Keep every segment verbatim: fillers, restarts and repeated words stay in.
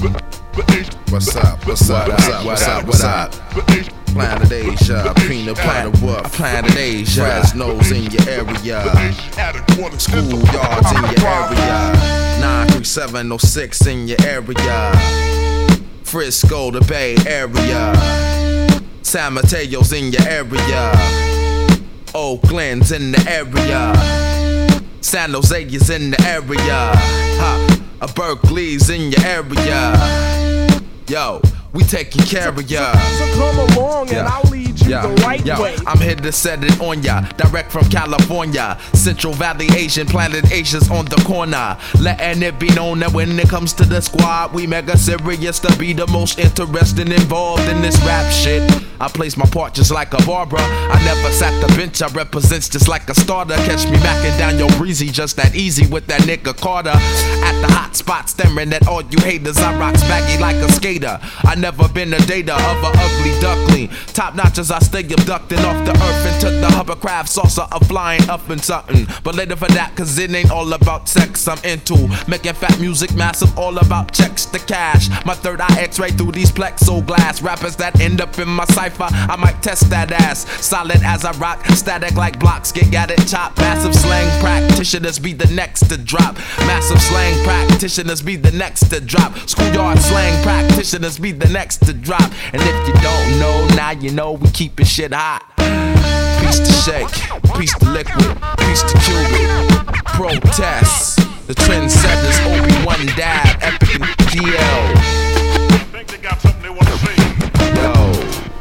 What's up? What's up? What's up? What's up? What's up? Planet Asia, peanut butter whoop. Planet Asia, Fresno's in your area, schoolyards in your area, nine three seven oh six in your area, Frisco, the Bay Area, San Mateo's in your area, Oakland's in the area, San Jose is in the area, ha, a Berkeley's in your area. Yo, we taking care of ya. So come along and I'll lead you yeah. the right Yo, way. I'm here to set it on ya, direct from California, Central Valley Asian, Planet Asia's on the corner. Letting it be known that when it comes to the squad, we mega serious to be the most interesting involved in this rap shit. I place my part just like a barber. I never sat the bench, I represents just like a starter. Catch me backing down your breezy, just that easy with that nigga Carter. At the hot spot, staring at all you haters. I rock baggy like a skater. I never been a data of a ugly duckling. Top notch as I stay abducting off the earth into the hovercraft saucer of flying up in something. But later for that, cause it ain't all about sex I'm into. Making fat music massive, all about checks to cash. My third eye x-ray through these plexiglass. Rappers that end up in my cipher, I might test that ass. Solid as I rock, static like blocks, get at it, chop. Massive slang practitioners be the next to drop. Massive slang practitioners be the next to drop. Schoolyard slang practitioners be the next to drop. And if you don't know, now you know we keepin' shit hot. Piece to shake, piece to liquid, piece to Cuban. Protest, the trendsetters, Obi-Wan Dab, Epic and D L. Think they got something they want to say. Yo,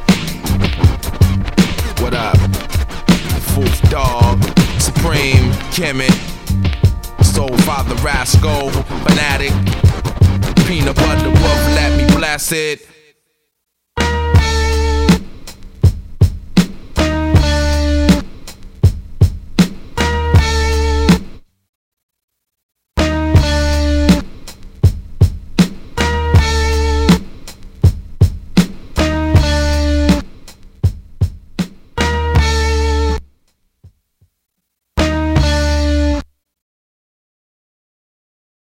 what up? Fourth Dog, Supreme, Kemet, Soul Father Rascal, Fanatic, Peanut Butter Wolf, let me bless it.